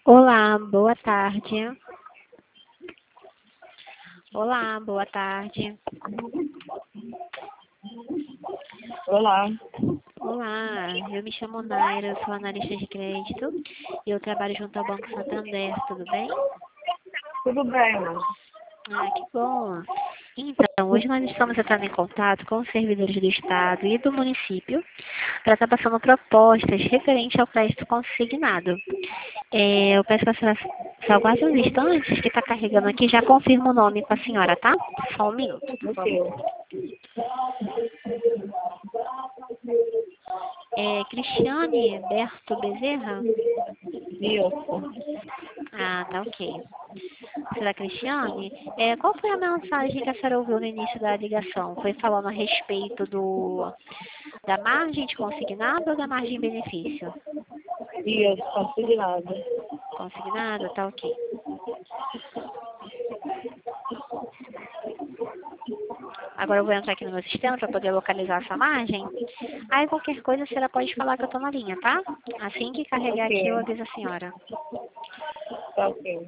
Olá, boa tarde. Olá, boa tarde. Olá, Olá, eu me chamo Naira, eu sou analista de crédito e eu trabalho junto ao Banco Santander, tudo bem? tudo bem? Ah, que bom. Então, hoje nós estamos entrando em contato com os servidores do Estado e do município para estar passando propostas referentes ao crédito consignado. Eu peço para a senhora só aguarde uns instantes que está carregando aqui, já confirmo o nome com a senhora, tá? Só um minuto. O seu? Cristiane Berto Bezerra? Isso. Ah, tá ok. Será Cristiane? Qual foi a mensagem que a senhora ouviu no início da ligação? Foi falando a respeito da margem de consignado ou da margem de benefício? Isso, consignado. Consignado, tá ok. Agora eu vou entrar aqui no meu sistema para poder localizar essa margem. Aí qualquer coisa a senhora pode falar que eu tô na linha, tá? Assim que carregar aqui eu Ok, aviso a senhora. tá ok.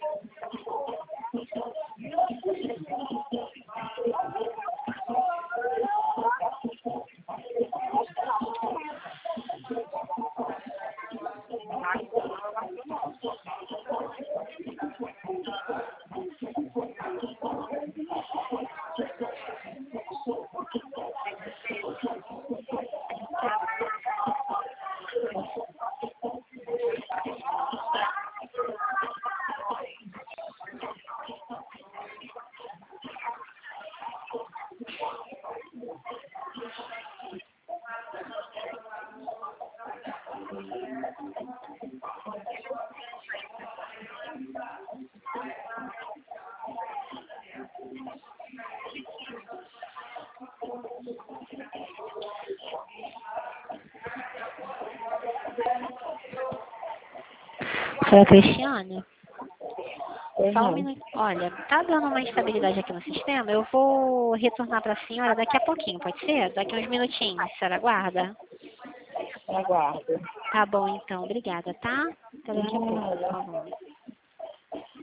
Senhora Cristiane? Só um Uhum. minuto. Olha, tá dando uma instabilidade aqui no sistema. Eu vou retornar para a senhora daqui a pouquinho, pode ser? Daqui uns minutinhos. A senhora aguarda? Aguardo. Tá bom, então. Obrigada, tá? Até daqui a pouco, por Nada. favor.